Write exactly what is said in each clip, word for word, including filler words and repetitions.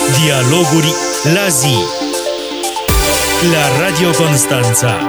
Dialoguri la zi la Radio Constanța.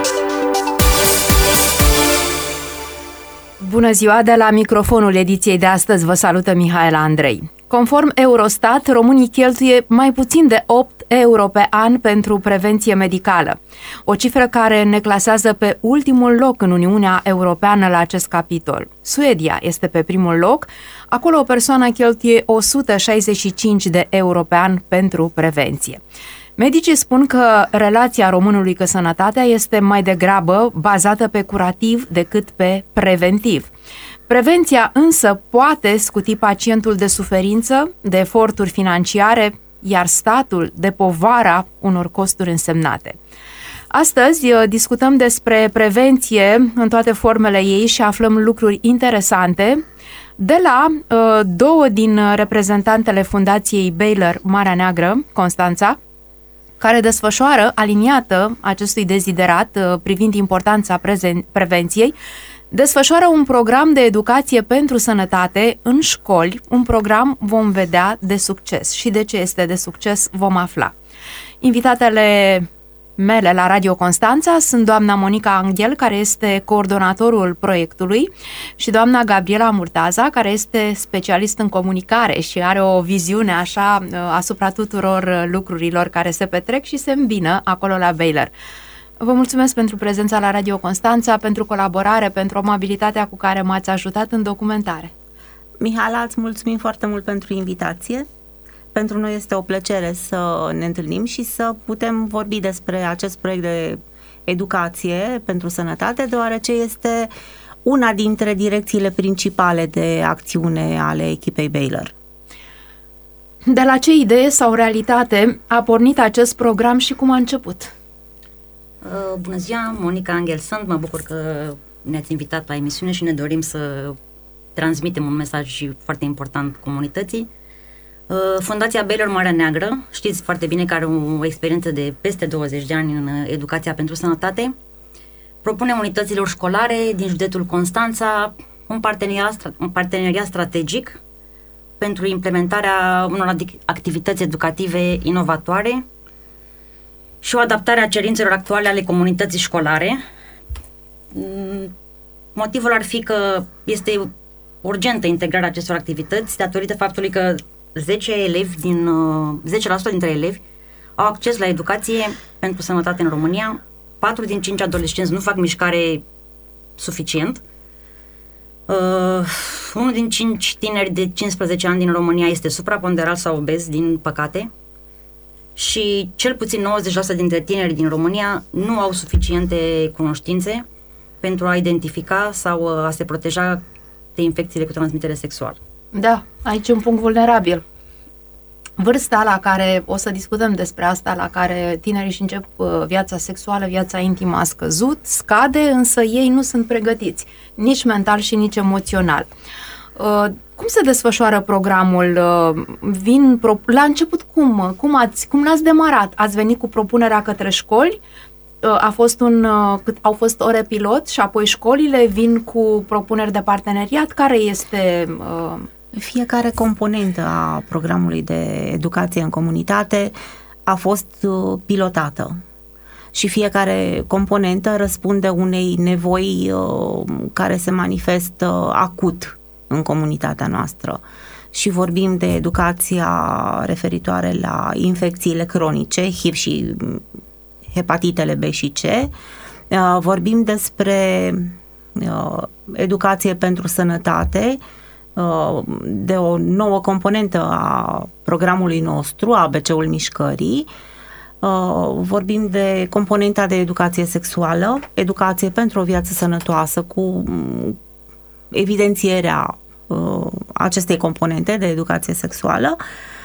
Bună ziua, de la microfonul ediției de astăzi vă salută Mihaela Andrei. Conform Eurostat, românii cheltuie mai puțin de opt euro pe an pentru prevenție medicală, o cifră care ne clasează pe ultimul loc în Uniunea Europeană la acest capitol. Suedia este pe primul loc, acolo o persoană cheltuie o sută șaizeci și cinci de euro pe an pentru prevenție. Medicii spun că relația românului cu sănătatea este mai degrabă bazată pe curativ decât pe preventiv. Prevenția însă poate scuti pacientul de suferință, de eforturi financiare, iar statul de povara unor costuri însemnate. Astăzi discutăm despre prevenție în toate formele ei și aflăm lucruri interesante de la uh, două din reprezentantele Fundației Baylor Marea Neagră, Constanța, care desfășoară, aliniată acestui deziderat uh, privind importanța prezen- prevenției, desfășoară un program de educație pentru sănătate în școli, un program vom vedea de succes. Și de ce este de succes vom afla. Invitatele mele la Radio Constanța sunt doamna Monica Anghel, care este coordonatorul proiectului, și doamna Gabriela Murtaza, care este specialist în comunicare și are o viziune așa asupra tuturor lucrurilor care se petrec și se îmbină acolo la Baylor. Vă mulțumesc pentru prezența la Radio Constanța, pentru colaborare, pentru amabilitatea cu care m-ați ajutat în documentare. Mihaela, îți mulțumim foarte mult pentru invitație. Pentru noi este o plăcere să ne întâlnim și să putem vorbi despre acest proiect de educație pentru sănătate, deoarece este una dintre direcțiile principale de acțiune ale echipei Baylor. De la ce idee sau realitate a pornit acest program și cum a început? Bună ziua, Monica Anghel sunt, mă bucur că ne-ați invitat la emisiune și ne dorim să transmitem un mesaj foarte important comunității. Fundația Baylor Marea Neagră, știți foarte bine că are o experiență de peste douăzeci de ani în educația pentru sănătate. Propune unităților școlare din județul Constanța un parteneriat, un parteneriat strategic pentru implementarea unor activități educative inovatoare și o adaptare a cerințelor actuale ale comunității școlare. Motivul ar fi că este urgentă integrarea acestor activități datorită faptului că zece elevi din, zece la sută dintre elevi au acces la educație pentru sănătate în România, patru din cinci adolescenți nu fac mișcare suficient, uh, unul din cinci tineri de cincisprezece ani din România este supraponderal sau obez, din păcate, și cel puțin nouăzeci la sută dintre tineri din România nu au suficiente cunoștințe pentru a identifica sau a se proteja de infecțiile cu transmitere sexuală. Da, aici e un punct vulnerabil. Vârsta la care, o să discutăm despre asta, la care tinerii își încep viața sexuală, viața intimă a scăzut, scade, însă ei nu sunt pregătiți, nici mental și nici emoțional. Cum se desfășoară programul? Vin pro... La început cum? Cum, ați, cum l-ați demarat? Ați venit cu propunerea către școli? A fost un, au fost ore pilot și apoi școlile vin cu propuneri de parteneriat? Care este... Fiecare componentă a programului de educație în comunitate a fost pilotată și fiecare componentă răspunde unei nevoi care se manifestă acut în comunitatea noastră. Și vorbim de educația referitoare la infecțiile cronice, H I V și hepatitele B și C. Vorbim despre educație pentru sănătate, de o nouă componentă a programului nostru, A B C-ul mișcării. Vorbim de componenta de educație sexuală, educație pentru o viață sănătoasă, cu evidențierea acestei componente de educație sexuală.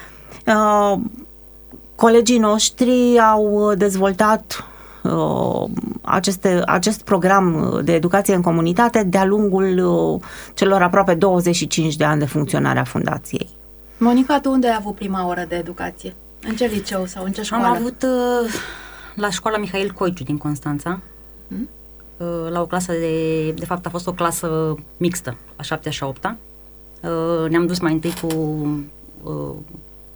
Colegii noștri au dezvoltat aceste, acest program de educație în comunitate de-a lungul celor aproape douăzeci și cinci de ani de funcționare a fundației. Monica, tu unde ai avut prima oră de educație? În ce liceu sau în ce școală? Am avut la școala Mihail Coiciu din Constanța, hmm? la o clasă de, de fapt a fost o clasă mixtă, a șaptea și a opta. Ne-am dus mai întâi cu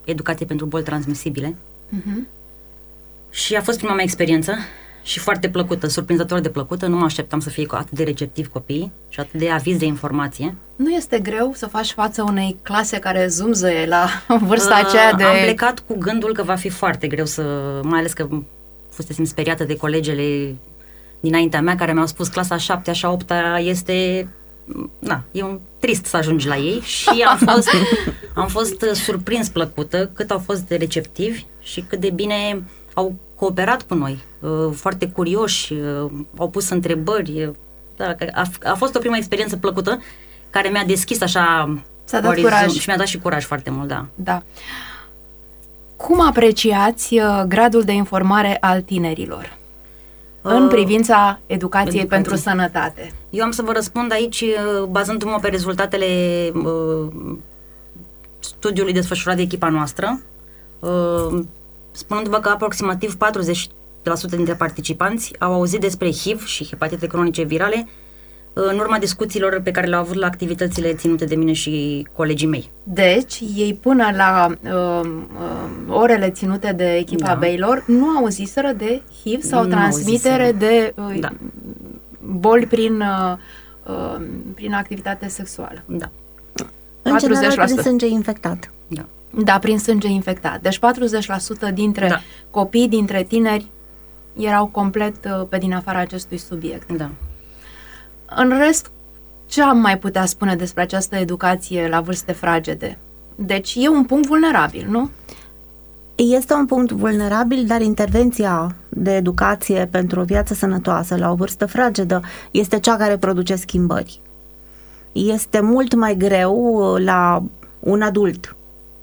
educație pentru boli transmisibile. Uh-huh. Și a fost prima mea experiență și foarte plăcută, surprinzător de plăcută. Nu mă așteptam să fie atât de receptiv copiii și atât de avizi de informație. Nu este greu să faci față unei clase care zumzăie la vârsta aceea de... Am plecat cu gândul că va fi foarte greu să... Mai ales că fusesem speriată de colegele dinaintea mea care mi-au spus clasa a șaptea și a opta este... Na, e un trist să ajungi la ei și am fost, am fost surprins plăcută cât au fost de receptivi și cât de bine au cooperat cu noi, foarte curioși, au pus întrebări. Da, a, a fost o prima experiență plăcută care mi-a deschis așa orizont și mi-a dat și curaj foarte mult, da. Da. Cum apreciați uh, gradul de informare al tinerilor uh, în privința educației educație. pentru sănătate? Eu am să vă răspund aici bazându-mă pe rezultatele uh, studiului desfășurat de echipa noastră, uh, spunându-vă că aproximativ patruzeci la sută dintre participanți au auzit despre H I V și hepatite cronice virale în urma discuțiilor pe care le-au avut la activitățile ținute de mine și colegii mei. Deci, ei până la uh, uh, orele ținute de echipa da. Baylor nu auziseră de H I V sau nu transmitere auziseră. de uh, da. boli prin, uh, uh, prin activitate sexuală. Da. În general, prin sânge infectat. Da. Da, prin sânge infectat. Deci patruzeci la sută dintre da. copii, dintre tineri, erau complet uh, pe din afara acestui subiect. Da. În rest, ce am mai putea spune despre această educație la vârste fragede? Deci e un punct vulnerabil, nu? Este un punct vulnerabil, dar intervenția de educație pentru o viață sănătoasă la o vârstă fragedă este cea care produce schimbări. Este mult mai greu la un adult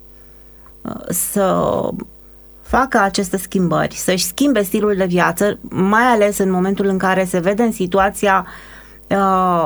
să facă aceste schimbări, să-și schimbe stilul de viață, mai ales în momentul în care se vede în situația uh,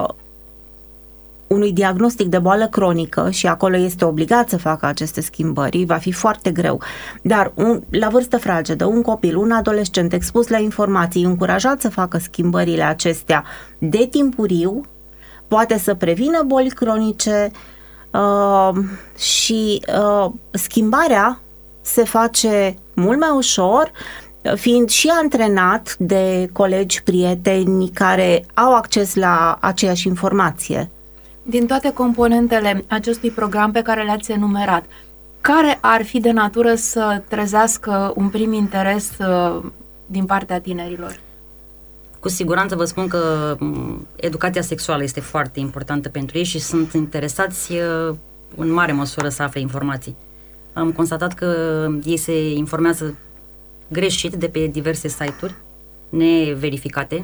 unui diagnostic de boală cronică și acolo este obligat să facă aceste schimbări, va fi foarte greu. Dar un, la vârstă fragedă, un copil, un adolescent expus la informații, încurajat să facă schimbările acestea de timpuriu, poate să prevină boli cronice uh, și uh, schimbarea se face mult mai ușor, fiind și antrenat de colegi, prieteni care au acces la aceeași informație. Din toate componentele acestui program pe care le-ați enumerat, care ar fi de natură să trezească un prim interes uh, din partea tinerilor? Cu siguranță vă spun că educația sexuală este foarte importantă pentru ei și sunt interesați uh, în mare măsură să afle informații. Am constatat că ei se informează greșit de pe diverse site-uri neverificate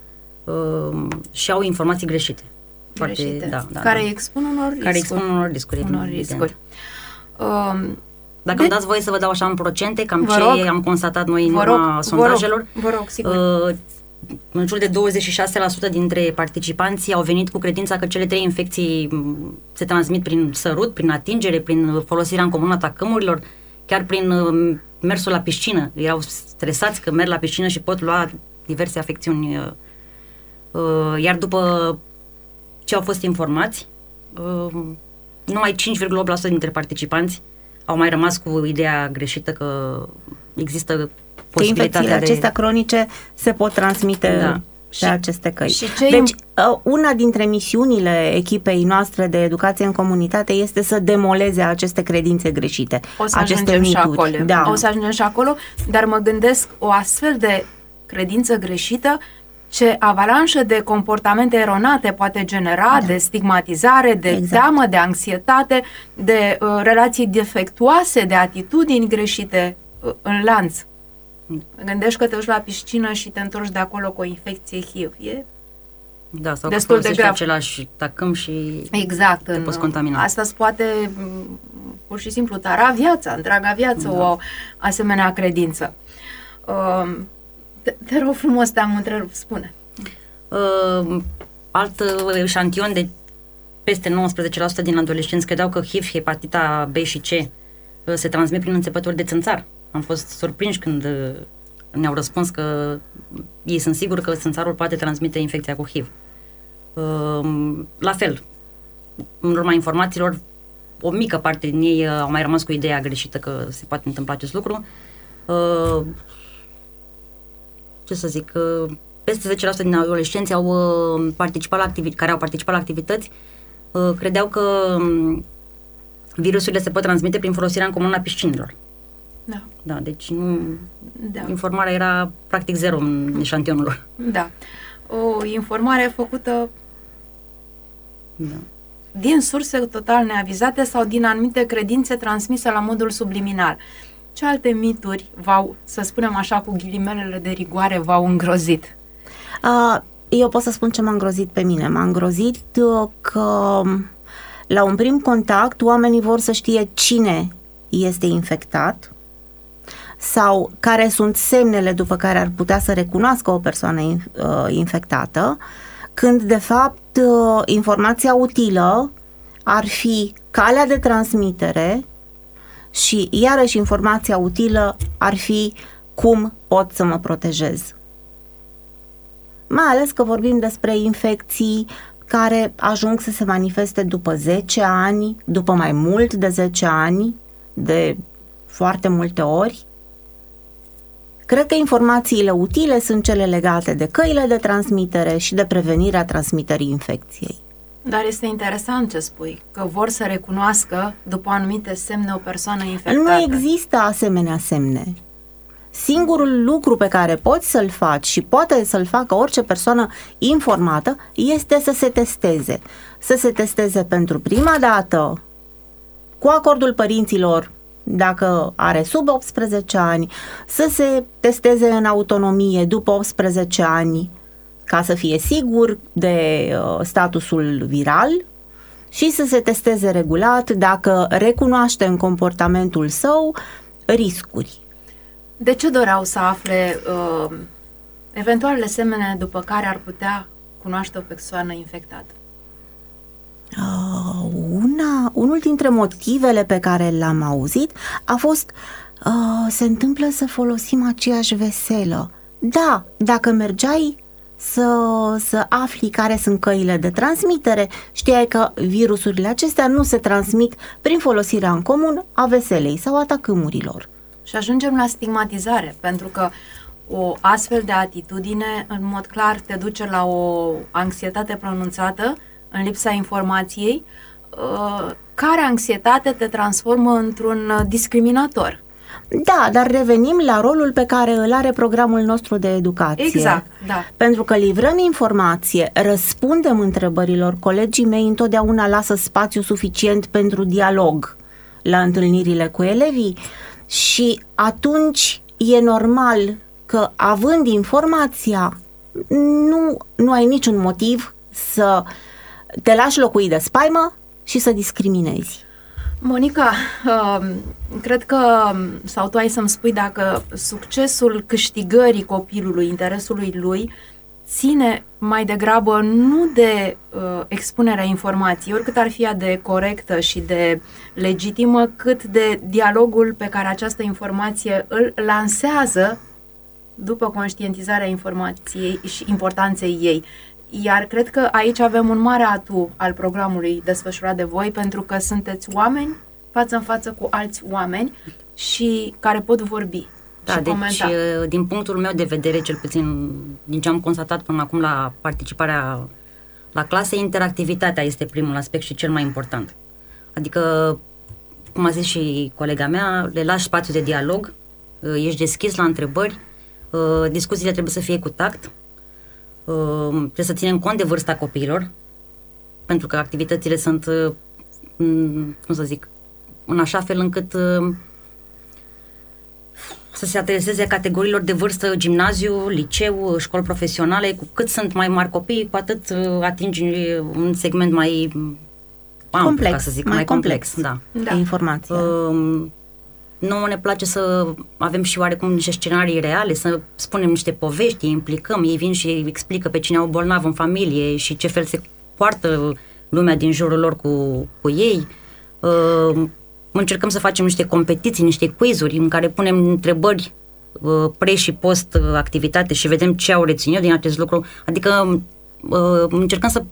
uh, și au informații greșite. Foarte, greșite. Da, da, care da. expun unor riscuri. Care expun unor riscuri. Unor riscuri. Um, Dacă de... îmi dați voie să vă dau așa în procente, cam vă ce rog, am constatat noi în vă urma rog, sondajelor. Vă rog, vă rog, sigur. Uh, în jur de douăzeci și șase la sută dintre participanți au venit cu credința că cele trei infecții se transmit prin sărut, prin atingere, prin folosirea în comun a tacâmurilor, chiar prin uh, mersul la piscină. Erau stresați că merg la piscină și pot lua diverse afecțiuni. Uh, uh, iar după ce au fost informați, uh, numai cinci virgulă opt la sută dintre participanți au mai rămas cu ideea greșită că există posibilitatea infecțiile de... acestea cronice se pot transmite da. pe și, aceste căi. Și ce deci, im- una dintre misiunile echipei noastre de educație în comunitate este să demoleze aceste credințe greșite. O să aceste ajungem mituri. și acolo. Da. O să ajungem și acolo, dar mă gândesc o astfel de credință greșită, ce avalanșă de comportamente eronate poate genera, da. de stigmatizare, de exact. teamă, de anxietate, de uh, relații defectuoase, de atitudini greșite uh, în lanț. Gândești că te duci la piscină și te întorci de acolo cu o infecție H I V. E da, sau destul că de grav. același tacâm și exact, te poți contamina. Asta îți poate pur și simplu tara viața, întreaga viață, da. o asemenea credință. Uh, te, te rog frumos, te-am întrerupt, spune. Uh, alt eșantion de peste nouăsprezece la sută din adolescenți credeau că H I V, hepatita B și C uh, se transmit prin înțepături de țânțar. Am fost surprinși când ne-au răspuns că ei sunt siguri că țânțarul poate transmite infecția cu H I V. La fel, în urma informațiilor, o mică parte din ei au mai rămas cu ideea greșită că se poate întâmpla acest lucru. Uh, ce să zic, uh, peste zece la sută din adolescenți au uh, participat la activi- care au participat la activități uh, credeau că um, virusurile se pot transmite prin folosirea în comun a piscinilor. Da. Da, deci nu, Da. informarea era practic zero în eșantionul lor. Da. O informare făcută Da. din surse total neavizate sau din anumite credințe transmise la modul subliminal. Ce alte mituri v-au, să spunem așa, cu ghilimelele de rigoare, v-au îngrozit? Uh, eu pot să spun ce m-a îngrozit pe mine. M-a îngrozit uh, că la un prim contact oamenii vor să știe cine este infectat sau care sunt semnele după care ar putea să recunoască o persoană uh, infectată, când de fapt uh, informația utilă ar fi calea de transmitere și iarăși informația utilă ar fi cum pot să mă protejez. Mai ales că vorbim despre infecții care ajung să se manifeste după zece ani, după mai mult de zece ani, de foarte multe ori. Cred că informațiile utile sunt cele legate de căile de transmitere și de prevenirea transmiterii infecției. Dar este interesant ce spui, că vor să recunoască după anumite semne o persoană infectată. Nu există asemenea semne. Singurul lucru pe care poți să-l faci și poate să-l facă orice persoană informată este să se testeze. Să se testeze pentru prima dată cu acordul părinților dacă are sub optsprezece ani, să se testeze în autonomie după optsprezece ani ca să fie sigur de uh, statusul viral și să se testeze regulat dacă recunoaște în comportamentul său riscuri. De ce doreau să afle uh, eventualele semne după care ar putea cunoaște o persoană infectată? Uh, una, unul dintre motivele pe care l-am auzit a fost uh, se întâmplă să folosim aceeași veselă. Da, dacă mergeai să, să afli care sunt căile de transmitere, știai că virusurile acestea nu se transmit prin folosirea în comun a veselei sau a tacâmurilor. Și ajungem la stigmatizare, pentru că o astfel de atitudine, în mod clar, te duce la o anxietate pronunțată, în lipsa informației, care anxietate te transformă într-un discriminator. Da, dar revenim la rolul pe care îl are programul nostru de educație. Exact, da. Pentru că livrăm informație, răspundem întrebărilor, colegii mei întotdeauna lasă spațiu suficient pentru dialog la întâlnirile cu elevii și atunci e normal că, având informația, nu, nu ai niciun motiv să te lași locui de spaimă și să discriminezi. Monica, uh, cred că, sau tu ai să-mi spui dacă succesul câștigării copilului, interesului lui, ține mai degrabă nu de uh, expunerea informației, oricât ar fi ea de corectă și de legitimă, cât de dialogul pe care această informație îl lansează după conștientizarea informației și importanței ei. Iar cred că aici avem un mare atu al programului desfășurat de voi, pentru că sunteți oameni față în față cu alți oameni și care pot vorbi da, și deci, comenta. din punctul meu de vedere, cel puțin din ce am constatat până acum la participarea la clase, interactivitatea este primul aspect și cel mai important. Adică, cum a zis și colega mea, le lași spațiu de dialog, ești deschis la întrebări, discuțiile trebuie să fie cu tact, Uh, trebuie să ținem cont de vârsta copiilor, pentru că activitățile sunt, uh, cum să zic, în așa fel încât uh, să se adreseze categoriilor de vârstă, gimnaziu, liceu, școli profesionale. Cu cât sunt mai mari copii, cu atât uh, atingi un segment mai amplu, complex, ca să zic, mai, mai complex, complex da. de informație. Uh, Nouă ne place să avem și oarecum niște scenarii reale, să spunem niște povești, îi implicăm, ei vin și explică pe cine au bolnav în familie și ce fel se poartă lumea din jurul lor cu, cu ei. Uh, încercăm să facem niște competiții, niște quizuri în care punem întrebări uh, pre- și post-activitate și vedem ce au reținut din acest lucru. Adică uh, încercăm să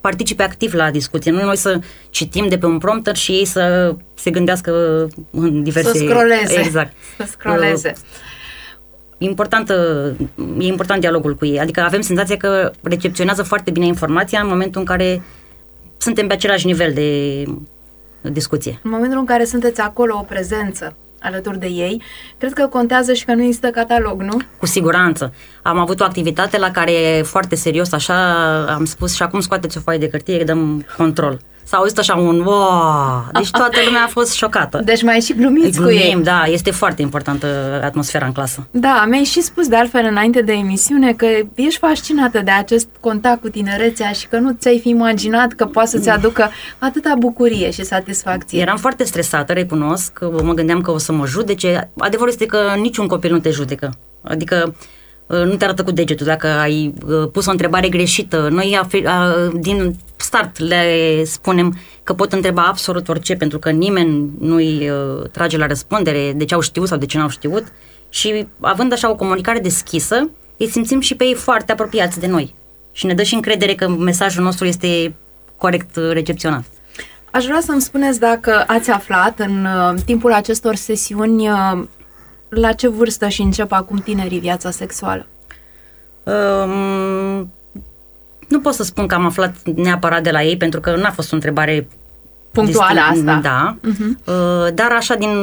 participe activ la discuție, nu noi să citim de pe un prompter și ei să se gândească în diverse... Să scrolleze. Exact. Să scrolleze. Important, e important dialogul cu ei, adică avem senzația că recepționează foarte bine informația în momentul în care suntem pe același nivel de discuție. În momentul în care sunteți acolo, o prezență alături de ei, cred că contează și că nu există catalog, nu? Cu siguranță. Am avut o activitate la care foarte serios, așa, am spus și acum scoateți o foaie de hârtie, dăm control. S-a auzit așa un wow! Deci toată lumea a fost șocată. Deci mai și glumiți Glumim, cu ei. Da, este foarte importantă atmosfera în clasă. Da, mi-ai și spus de altfel înainte de emisiune că ești fascinată de acest contact cu tinerețea și că nu ți-ai fi imaginat că poate să-ți aducă atâta bucurie și satisfacție. Eram foarte stresată, recunosc, mă gândeam că o să mă judece. Adevărul este că niciun copil nu te judecă. Adică nu te arată cu degetul dacă ai pus o întrebare greșită. Noi din start le spunem că pot întreba absolut orice, pentru că nimeni nu-i trage la răspundere de ce au știut sau de ce n-au știut și având așa o comunicare deschisă, îi simțim și pe ei foarte apropiați de noi și ne dă și încredere că mesajul nostru este corect recepționat. Aș vrea să-mi spuneți dacă ați aflat în timpul acestor sesiuni la ce vârstă și încep acum tinerii viața sexuală? Um, nu pot să spun că am aflat neapărat de la ei, pentru că n-a fost o întrebare punctuală distin- asta. Da, uh-huh. uh, dar așa din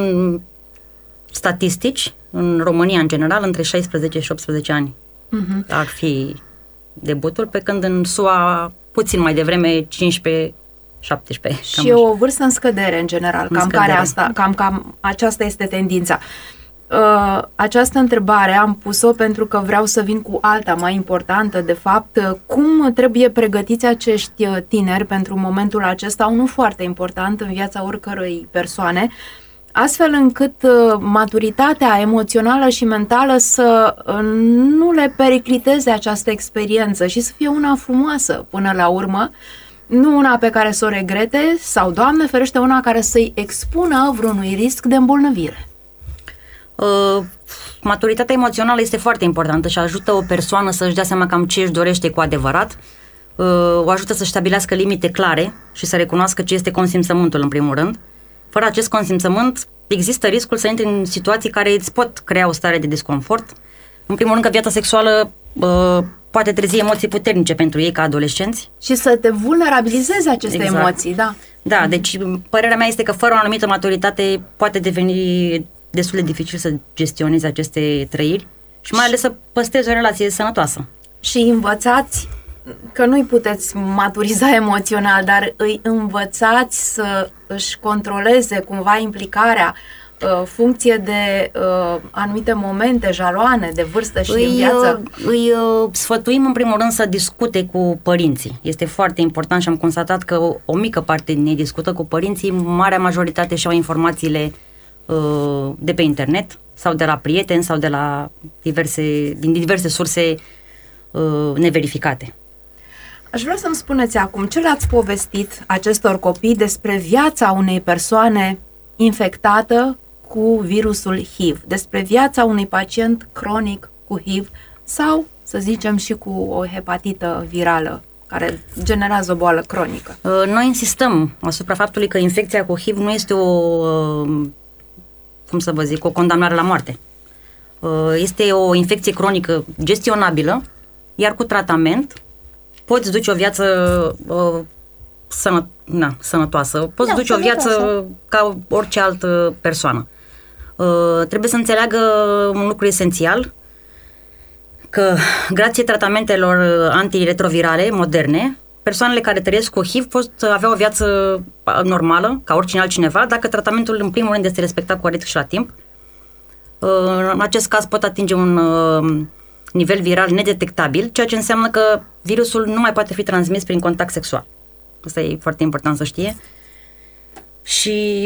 statistici, în România în general, între șaisprezece și optsprezece ani uh-huh. ar fi debutul, pe când în S U A puțin mai devreme, cincisprezece șaptesprezece. Și e o vârstă în scădere în general, în cam, scădere. care asta, cam, cam aceasta este tendința. Uh, această întrebare am pus-o pentru că vreau să vin cu alta mai importantă, de fapt, uh, cum trebuie pregătiți acești tineri pentru momentul acesta, unul foarte important în viața oricărei persoane, astfel încât uh, maturitatea emoțională și mentală să uh, nu le pericliteze această experiență și să fie una frumoasă până la urmă, nu una pe care să o regrete sau, Doamne ferește, una care să-i expună vreunui risc de îmbolnăvire. Uh, maturitatea emoțională este foarte importantă și ajută o persoană să-și dea seama cam ce își dorește cu adevărat, uh, o ajută să-și stabilească limite clare și să recunoască ce este consimțământul în primul rând. Fără acest consimțământ există riscul să intri în situații care îți pot crea o stare de disconfort. În primul rând că viața sexuală uh, poate trezi emoții puternice pentru ei ca adolescenți. Și să te vulnerabilizezi aceste Exact. emoții, da. Da, deci părerea mea este că fără o anumită maturitate poate deveni destul de dificil să gestionezi aceste trăiri și mai ales să păstrezi o relație sănătoasă. Și învățați că nu-i puteți maturiza emoțional, dar îi învățați să își controleze cumva implicarea, funcție de uh, anumite momente, jaloane, de vârstă și îi, din viață. Îi uh, sfătuim în primul rând să discute cu părinții. Este foarte important și am constatat că o, o mică parte din ei discută cu părinții, marea majoritate și-au informațiile uh, de pe internet sau de la prieteni sau de la diverse, din diverse surse uh, neverificate. Aș vrea să-mi spuneți acum ce le-ați povestit acestor copii despre viața unei persoane infectată cu virusul H I V, despre viața unui pacient cronic cu H I V sau, să zicem, și cu o hepatită virală care generează o boală cronică. Noi insistăm asupra faptului că infecția cu H I V nu este o, cum să vă zic, o condamnare la moarte. Este o infecție cronică gestionabilă, iar cu tratament poți duce o viață sănă, na, sănătoasă, poți da, duce sănătoasă. o viață ca orice altă persoană. Uh, trebuie să înțeleagă un lucru esențial, că grație tratamentelor antiretrovirale moderne, persoanele care trăiesc cu H I V pot avea o viață normală, ca oricine altcineva, dacă tratamentul în primul rând este respectat corect și la timp. Uh, în acest caz pot atinge un uh, nivel viral nedetectabil, ceea ce înseamnă că virusul nu mai poate fi transmis prin contact sexual. Asta e foarte important să știe. Și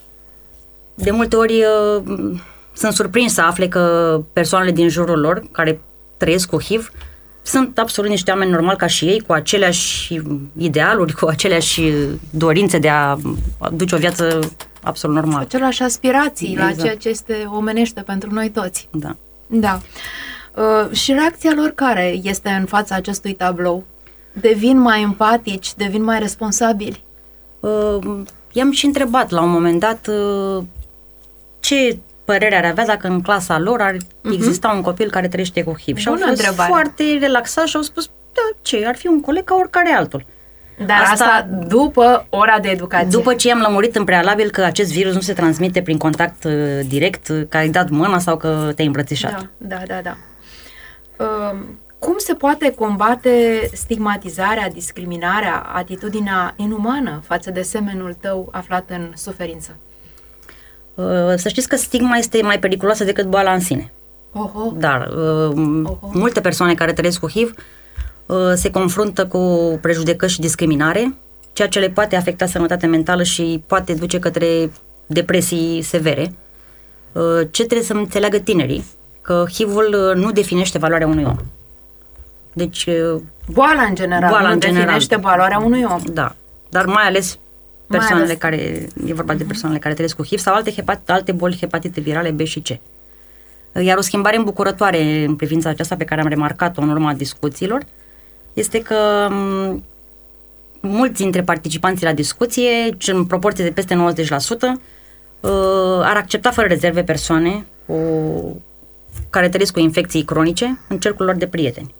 de multe ori uh, sunt surprins să afle că persoanele din jurul lor, care trăiesc cu H I V, sunt absolut niște oameni normali ca și ei, cu aceleași idealuri, cu aceleași dorințe de a duce o viață absolut normală. Aceleași aspirații Exact. la ceea ce este omenește pentru noi toți. Da. Da. Uh, și reacția lor care este în fața acestui tablou? Devin mai empatici, devin mai responsabili? Uh, i-am și întrebat la un moment dat uh, ce părere ar avea dacă în clasa lor ar uh-huh. exista un copil care trăiește cu H I V. Și au fost întrebare. foarte relaxați și au spus, da, ce, ar fi un coleg ca oricare altul. Dar asta, asta după ora de educație. După ce am lămurit în prealabil că acest virus nu se transmite prin contact uh, direct, că ai dat mâna sau că te-ai îmbrățișat. Da, da, da. da. Uh, cum se poate combate stigmatizarea, discriminarea, atitudinea inumană față de semenul tău aflat în suferință? Uh, să știți că stigma este mai periculoasă decât boala în sine. Oho. Dar uh, Oho. multe persoane care trăiesc cu H I V se confruntă cu prejudecăți și discriminare, ceea ce le poate afecta sănătatea mentală și poate duce către depresii severe. Ce trebuie să înțeleagă tinerii? Că H I V-ul nu definește valoarea unui om. Deci boala în general boala nu în definește general, valoarea unui om. Da, dar mai ales persoanele mai ales. care, e vorba uh-huh. de persoanele care trăiesc cu H I V sau alte, hepat, alte boli hepatite virale B și C. Iar o schimbare îmbucurătoare în privința aceasta pe care am remarcat-o în urma discuțiilor este că m- mulți dintre participanții la discuție, în proporție de peste nouăzeci la sută, uh, ar accepta fără rezerve persoane cu, care trăiesc cu infecții cronice în cercul lor de prieteni.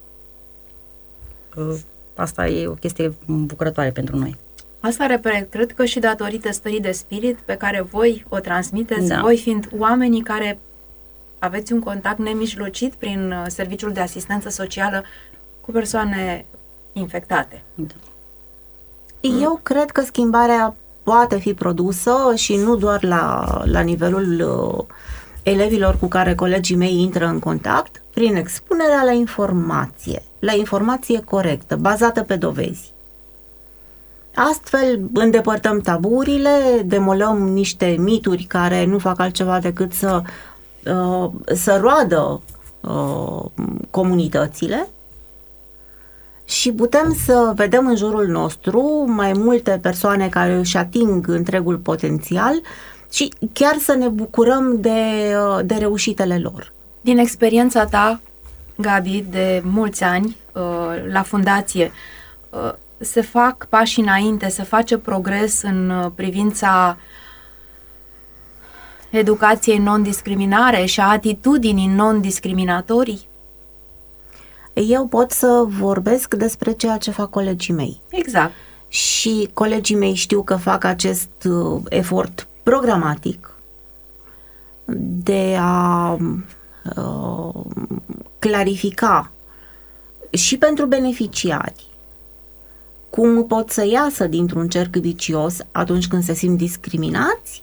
Uh, asta e o chestie bucurătoare pentru noi. Asta repet, cred că și datorită stării de spirit pe care voi o transmiteți, da. voi fiind oamenii care aveți un contact nemijlocit prin serviciul de asistență socială cu persoane infectate. Da. Eu cred că schimbarea poate fi produsă și nu doar la, la nivelul uh, elevilor cu care colegii mei intră în contact, prin expunerea la informație, la informație corectă, bazată pe dovezi. Astfel îndepărtăm taburile, demolăm niște mituri care nu fac altceva decât să, uh, să roadă uh, comunitățile și putem să vedem în jurul nostru mai multe persoane care își ating întregul potențial și chiar să ne bucurăm de, uh, de reușitele lor. Din experiența ta, Gabi, de mulți ani uh, la fundație, uh, se fac pași înainte, se face progres în privința educației non-discriminare și a atitudinii non-discriminatorii? Eu pot să vorbesc despre ceea ce fac colegii mei. Exact. Și colegii mei știu că fac acest uh, efort programatic de a uh, clarifica și pentru beneficiari cum pot să iasă dintr-un cerc vicios atunci când se simt discriminați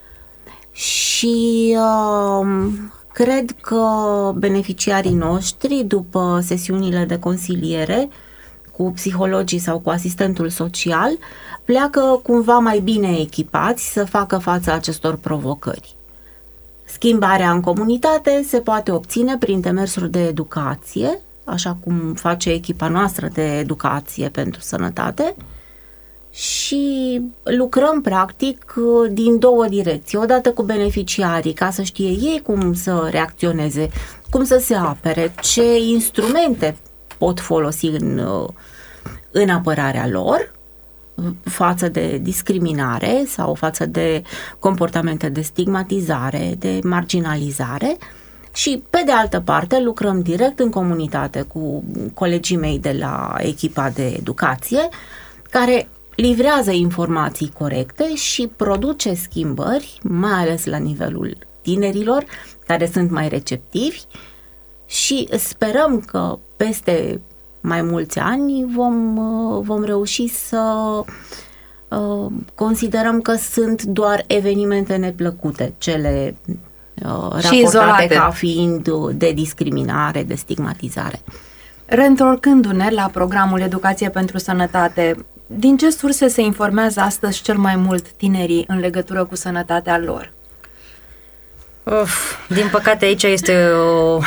și uh, cred că beneficiarii noștri, după sesiunile de consiliere cu psihologii sau cu asistentul social, pleacă cumva mai bine echipați să facă față acestor provocări. Schimbarea în comunitate se poate obține prin demersuri de educație, așa cum face echipa noastră de educație pentru sănătate, și lucrăm practic din două direcții. Odată cu beneficiarii, ca să știe ei cum să reacționeze, cum să se apere, ce instrumente pot folosi în, în apărarea lor față de discriminare sau față de comportamente de stigmatizare, de marginalizare. Și, pe de altă parte, lucrăm direct în comunitate cu colegii mei de la echipa de educație, care livrează informații corecte și produce schimbări, mai ales la nivelul tinerilor, care sunt mai receptivi, și sperăm că peste mai mulți ani vom, vom reuși să uh, considerăm că sunt doar evenimente neplăcute, cele raportate izolate ca fiind de discriminare, de stigmatizare. Reîntorcându-ne la programul Educație pentru Sănătate, din ce surse se informează astăzi cel mai mult tinerii în legătură cu sănătatea lor? Uf, din păcate aici este o,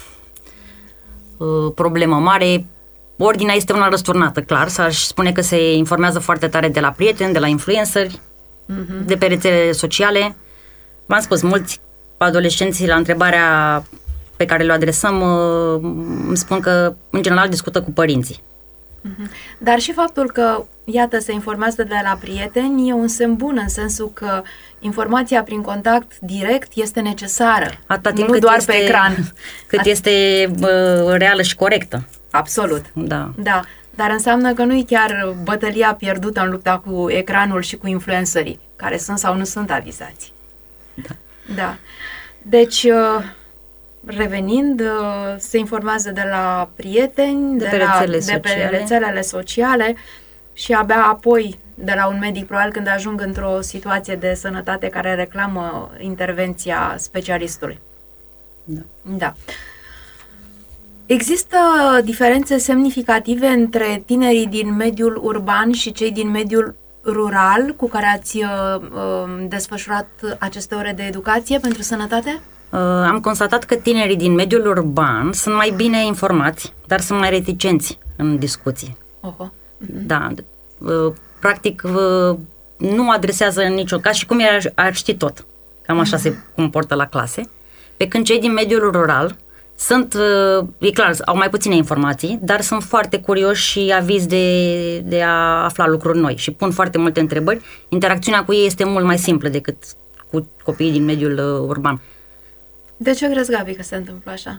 o problemă mare. Ordinea este una răsturnată, clar. S-aș spune că se informează foarte tare de la prieteni, de la influenceri, uh-huh. de pe rețelele sociale. V-am spus, mulți adolescenții, la întrebarea pe care le adresăm, îmi spun că în general discută cu părinții. Dar și faptul că, iată, se informează de la prieteni e un semn bun, în sensul că informația prin contact direct este necesară, Atâta timp nu cât doar este, pe ecran. Cât At- este uh, reală și corectă. Absolut. Da. Da, dar înseamnă că nu e chiar bătălia pierdută în lupta cu ecranul și cu influencerii, care sunt sau nu sunt avizați. Da. Da. Deci, revenind, se informează de la prieteni, De de, pe la, rețelele de pe sociale. rețelele sociale și abia apoi de la un medic, probabil când ajung într-o situație de sănătate care reclamă intervenția specialistului. Da. Da. Există diferențe semnificative între tinerii din mediul urban și cei din mediul rural cu care ați uh, desfășurat aceste ore de educație pentru sănătate? Uh, am constatat că tinerii din mediul urban sunt mai bine informați, dar sunt mai reticenți în discuții. Oho. Da. Uh, practic, uh, nu adresează nicio, ca și cum ar, ar ști tot. Cam așa se comportă la clase. Pe când cei din mediul rural sunt, e clar, au mai puține informații, dar sunt foarte curioși și avizi de, de a afla lucruri noi și pun foarte multe întrebări. Interacțiunea cu ei este mult mai simplă decât cu copiii din mediul uh, urban. De ce crezi, Gabi, că se întâmplă așa?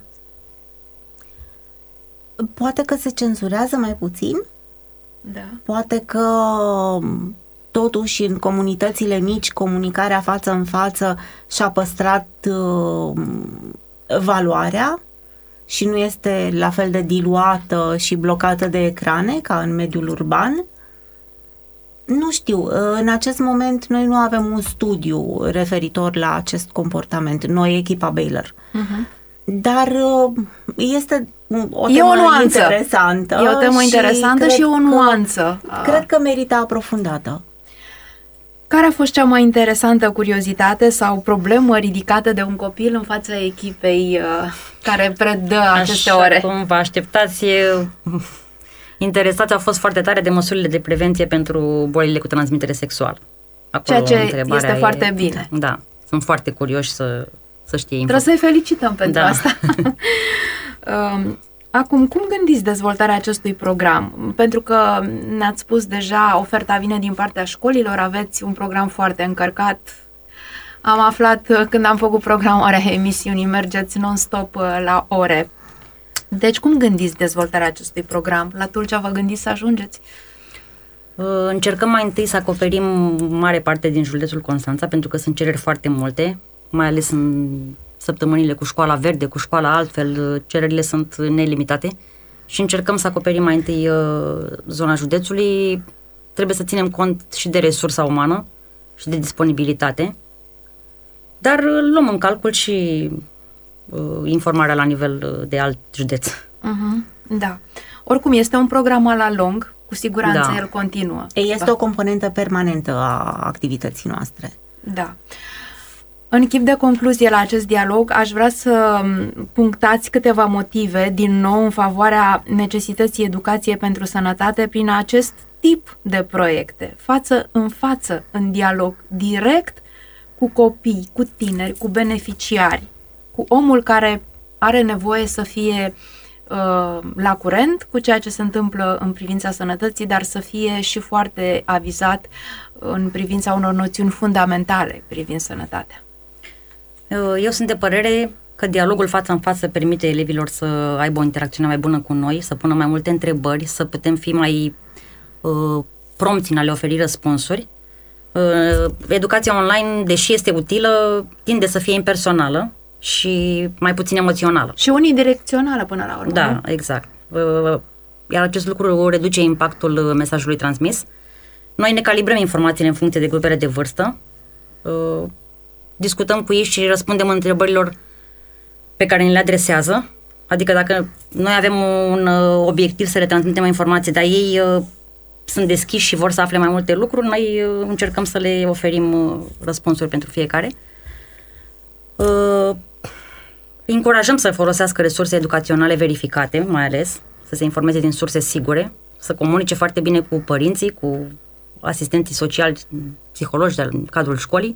Poate că se cenzurează mai puțin, Da. poate că totuși în comunitățile mici comunicarea față în față și-a păstrat uh, valoarea și nu este la fel de diluată și blocată de ecrane ca în mediul urban. Nu știu, în acest moment noi nu avem un studiu referitor la acest comportament, noi echipa Baylor. Uh-huh. Dar este o temă e o nuanță. interesantă. E o temă și interesantă și e o nuanță. Că, cred că merită aprofundată. Care a fost cea mai interesantă curiozitate sau problemă ridicată de un copil în fața echipei uh, care predă aceste Așa ore? cum vă așteptați, interesați au fost foarte tare de măsurile de prevenție pentru bolile cu transmitere sexuală. Acolo Ceea ce întrebarea este e, foarte bine. Da, sunt foarte curioși să, să știe Trebuie să-i felicităm pentru da. asta. um, Acum, cum gândiți dezvoltarea acestui program? Pentru că ne-ați spus deja, oferta vine din partea școlilor, aveți un program foarte încărcat. Am aflat când am făcut programarea emisiunii, mergeți non-stop la ore. Deci, cum gândiți dezvoltarea acestui program? La Tulcea vă gândiți să ajungeți? Încercăm mai întâi să acoperim mare parte din județul Constanța, pentru că sunt cereri foarte multe, mai ales în săptămânile cu școala verde, cu școala altfel, cererile sunt nelimitate și încercăm să acoperim mai întâi uh, zona județului. Trebuie să ținem cont și de resursa umană și de disponibilitate, dar uh, luăm în calcul și uh, informarea la nivel de alt județ. Uh-huh, da. Oricum, este un program la lung, cu siguranță Da. el continuă. Este o componentă permanentă a activității noastre. Da. În chip de concluzie la acest dialog, aș vrea să punctați câteva motive, din nou, în favoarea necesității educației pentru sănătate prin acest tip de proiecte, față în față, în dialog direct cu copii, cu tineri, cu beneficiari, cu omul care are nevoie să fie uh, la curent cu ceea ce se întâmplă în privința sănătății, dar să fie și foarte avizat în privința unor noțiuni fundamentale privind sănătatea. Eu sunt de părere că dialogul față în față permite elevilor să aibă o interacțiune mai bună cu noi, să pună mai multe întrebări, să putem fi mai uh, prompți în a le oferi răspunsuri. Uh, educația online, deși este utilă, tinde să fie impersonală și mai puțin emoțională. Și unidirecțională până la urmă. Da, nu? exact. Uh, iar acest lucru reduce impactul mesajului transmis. Noi ne calibrăm informațiile în funcție de grupele de vârstă, uh, discutăm cu ei și răspundem întrebărilor pe care ni le adresează. Adică dacă noi avem un uh, obiectiv să le transmitem informații, dar ei uh, sunt deschiși și vor să afle mai multe lucruri, noi uh, încercăm să le oferim uh, răspunsuri pentru fiecare. Uh, încurajăm să folosească resurse educaționale verificate, mai ales, să se informeze din surse sigure, să comunice foarte bine cu părinții, cu asistenții sociali, psihologi în cadrul școlii.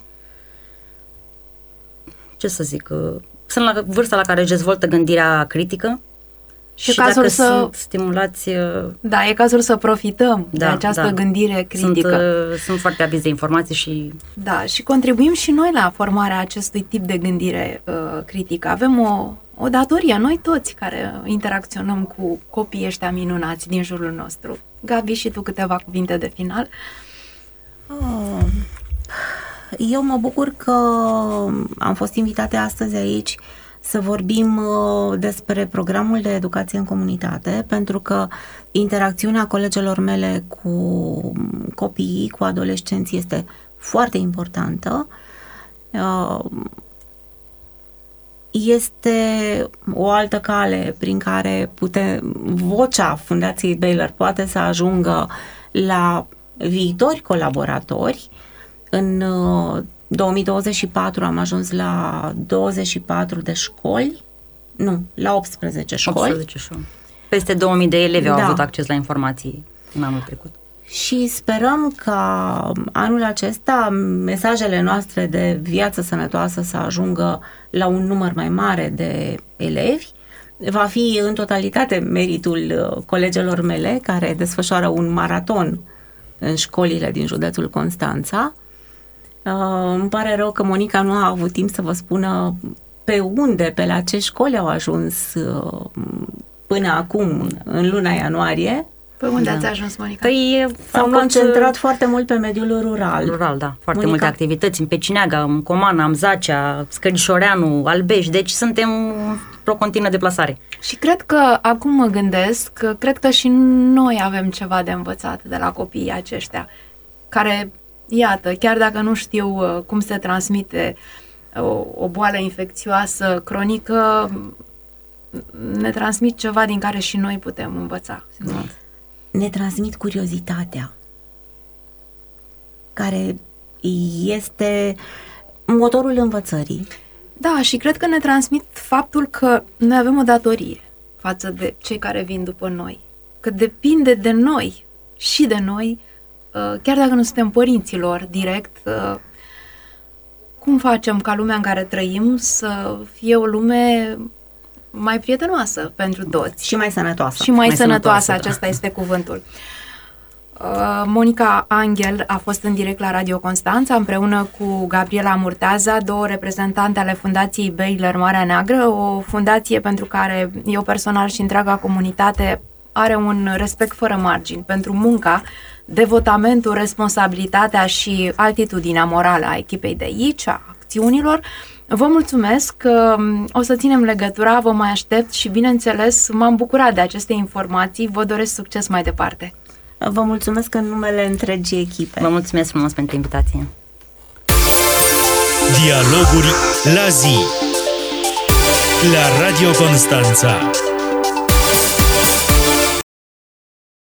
Ce să zic, sunt la vârsta la care își dezvoltă gândirea critică Și, și cazul dacă să... sunt stimulați... Da, e cazul să profităm da, de această da. gândire critică. Sunt, sunt foarte avizi de informații și... Da, și contribuim și noi la formarea acestui tip de gândire uh, critică. Avem o, o datorie, noi toți care interacționăm cu copiii ăștia minunați din jurul nostru. Gabi, și tu câteva cuvinte de final? Oh. Eu mă bucur că am fost invitate astăzi aici să vorbim despre programul de educație în comunitate, pentru că interacțiunea colegelor mele cu copiii, cu adolescenții este foarte importantă. Este o altă cale prin care pute, vocea Fundației Baylor poate să ajungă la viitori colaboratori. În două mii douăzeci și patru am ajuns la douăzeci și patru de școli, nu, la optsprezece școli. optsprezece școli. Peste două mii de elevi au da. avut acces la informații în anul trecut. Și sperăm ca anul acesta mesajele noastre de viață sănătoasă să ajungă la un număr mai mare de elevi. Va fi în totalitate meritul colegelor mele care desfășoară un maraton în școlile din județul Constanța. Uh, îmi pare rău că Monica nu a avut timp să vă spună pe unde, pe la ce școli au ajuns uh, până acum, în luna ianuarie. Pe unde da. ați ajuns, Monica? Păi s-au concentrat foarte mult pe mediul rural. Rural, da. Foarte Monica? multe activități în Pecineaga, în Comana, în Zacea, Scărișoreanu, Albești, deci suntem într-o continuă deplasare. Și cred că, acum mă gândesc, că cred că și noi avem ceva de învățat de la copiii aceștia, care, iată, chiar dacă nu știu cum se transmite o, o boală infecțioasă cronică, ne transmit ceva din care și noi putem învăța. Da. Ne transmit curiozitatea, care este motorul învățării. Da, și cred că ne transmit faptul că noi avem o datorie față de cei care vin după noi, că depinde de noi și de noi, chiar dacă nu suntem părinților direct, cum facem ca lumea în care trăim să fie o lume mai prietenoasă pentru toți. Și mai sănătoasă. Și mai, mai sănătoasă, sănătoasă, acesta da. Este cuvântul. Monica Angel a fost în direct la Radio Constanța împreună cu Gabriela Murteaza, două reprezentante ale Fundației Baylor Marea Neagră, o fundație pentru care eu personal și întreaga comunitate are un respect fără margini pentru munca, devotamentul, responsabilitatea și altitudinea morală a echipei de aici, a acțiunilor. Vă mulțumesc, că o să ținem legătura, vă mai aștept și, bineînțeles, m-am bucurat de aceste informații, vă doresc succes mai departe. Vă mulțumesc în numele întregii echipe. Vă mulțumesc frumos pentru invitație. Dialoguri la zi la Radio Constanța.